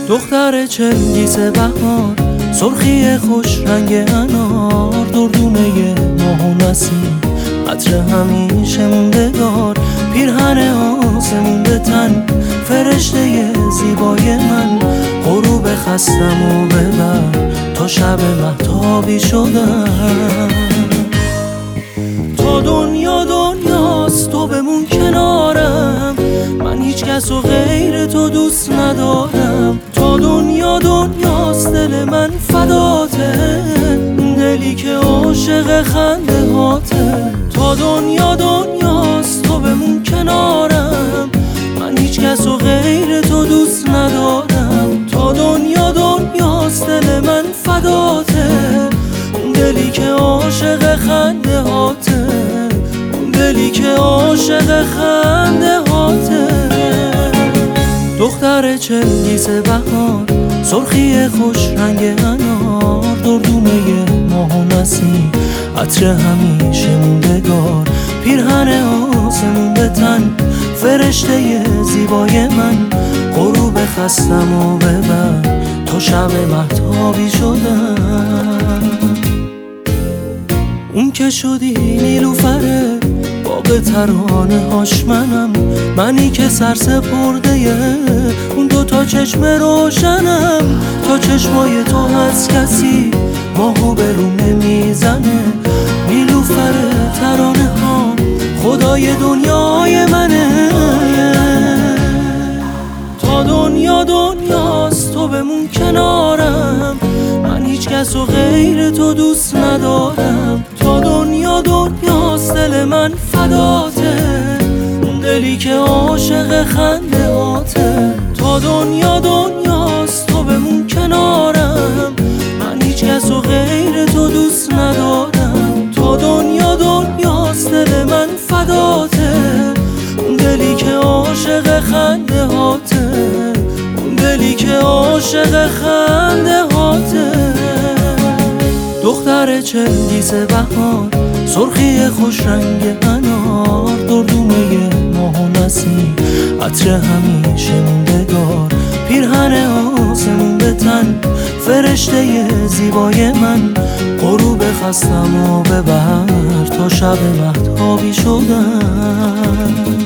دختر چنگیز بهار، سرخی خوش رنگ انار، دردونه ماه و نسیم، عطر همیشه موندگار، پیرهن آسمون به تن، فرشته زیبای من، غروب خستم و ببر تا شب مهتابی شدم. تا دنیا دنیاست تو بمون کنارم، من هیچ کس و غیر تو دوست ندارم. تا دنیا دنیاست دل من فداته، دلی که عاشق خنده هاته. تا دنیا دنیاست تو بمون کنارم، من هیچ کس و غیر تو دوست ندارم. تا دنیا دنیاست دل من فداته، دلی که عاشق خنده هاته، دلی که عاشق خنده هاته. دختر چنگیز بهار، سرخی خوش رنگ انار، دردونه ماه و نسیم، عطر همیشه موندگار، پیرهن آسمون به تن، فرشته زیبای من، غروب خستم و ببر تا شب مهتابی شدم. اون که شدی نیلوفره باغ ترانه هاش منم، منی که سر سپرده اون دوتا چشم روشنم. تا چشمای تو هست کسی ماهو به رو نمیزنه، نیلوفره ترانه ها خدای دنیای منه. تا دنیا دنیاست تو بمون کنارم، من هیچ کس و غیر تو دوست ندارم. تا دنیا دنیاست دل من فداته، دلی که عاشق خنده هاته. تا دنیا دنیاست تو بمون کنارم، من هیچ کس و غیر تو دوست ندارم. تا دنیا دنیاست دل من فداته، دلی که عاشق خنده هاته، دلی که عاشق خنده هاته. دختر چنگیز بهار، سرخی خوش رنگ انار، دردونه ماه و نسیم، عطر همیشه موندگار، پیرهن آسمون به تن، فرشته زیبای من، غروب خستم و ببر تا شب مهتابی شدم.